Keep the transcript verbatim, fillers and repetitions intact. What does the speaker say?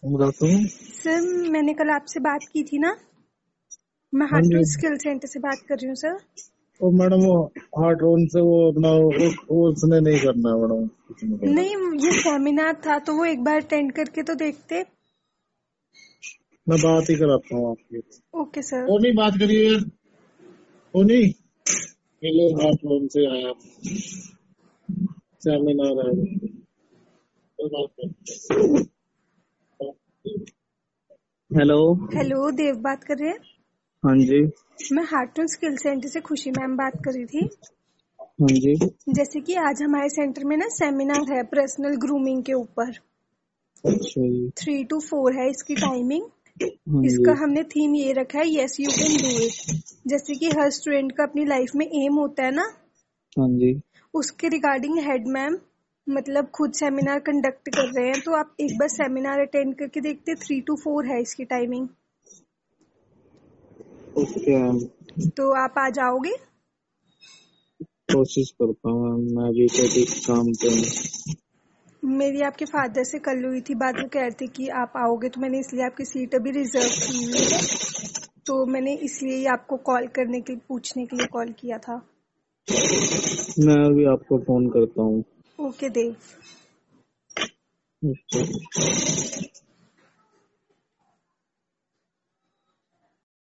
Good afternoon. Sir मैंने कल आपसे बात की थी ना, मैं हाँ जी। हार्टून स्किल सेंटर से बात कर रही हूँ सर। वो मैडम वो हार्ट ओन से वो अपना वो, वो उसने नहीं करना है मैडम, कुछ नहीं करना। नहीं, ये सेमिनार था तो वो एक बार अटेंड करके तो देखते। मैं बात ही कराता हूँ आपकी। Okay sir. वो नहीं बात करिए यार, वो नहीं। ये लोग हार्ट ओन से आया सेमिनार है, तो बात करते हैं। हेलो। हेलो, देव बात कर रहे हैं। हाँ जी। मैं हार्टून स्किल सेंटर से खुशी मैम बात कर रही थी। हाँ जी। जैसे कि आज हमारे सेंटर में ना सेमिनार है पर्सनल ग्रूमिंग के ऊपर। अच्छा जी। थ्री टू फोर है इसकी टाइमिंग। हाँ इसका जी। हमने थीम ये रखा है, yes you can do it. जैसे कि हर स्टूडेंट का अपनी लाइफ में एम होता है ना, हाँ जी। उसके रिगार्डिंग हेड मैम मतलब खुद सेमिनार कंडक्ट कर रहे हैं, तो आप एक बार सेमिनार अटेंड करके देखते। थ्री टू फोर है इसकी टाइमिंग, ओके मैम, तो आप आ जाओगे। कोशिश करता हूँ मैम, मैं अभी तो कुछ काम पे हूँ। मेरी आपके फादर से कल हुई थी बात, वो कह रहे थे कि आप आओगे, तो मैंने इसलिए आपकी सीट अभी रिजर्व की हुई है, तो मैंने इसलिए ही आपको कॉल करने के पूछने के लिए कॉल किया था। मैं अभी आपको फोन करता हूँ। ओके देव। अच्छा।